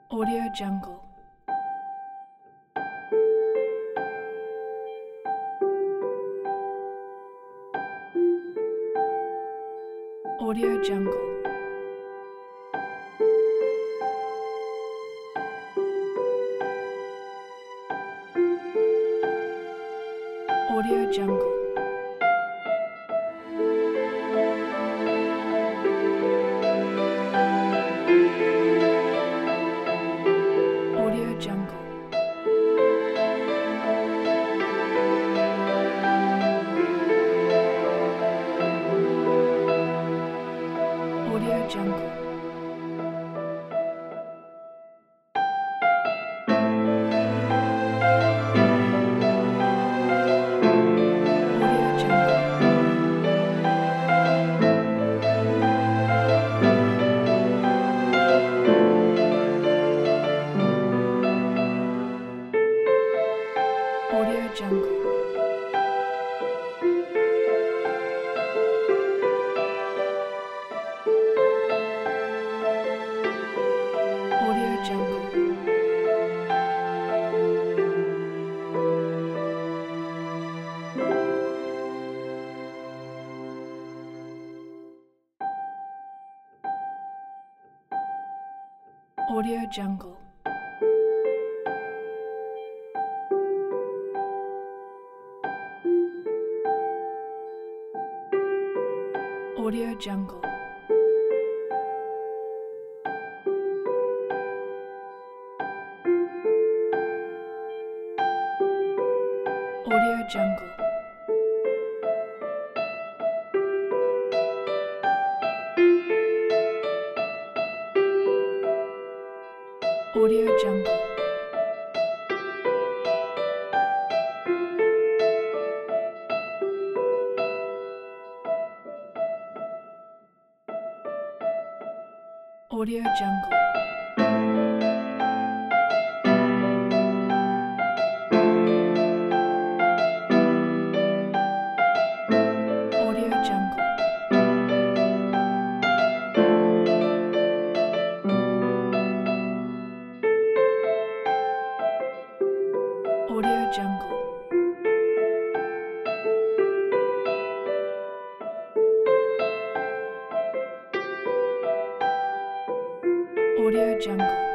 Audio Jungle. Audio Jungle. Audio Jungle. Audio Jungle. Audio Jungle. Audio Jungle. Audio Jungle. Audio Jungle. Audio Jungle. Audio Jungle. Audio Jungle. Audio Jungle. Audio Jungle. Audio Jungle. Audio Jungle.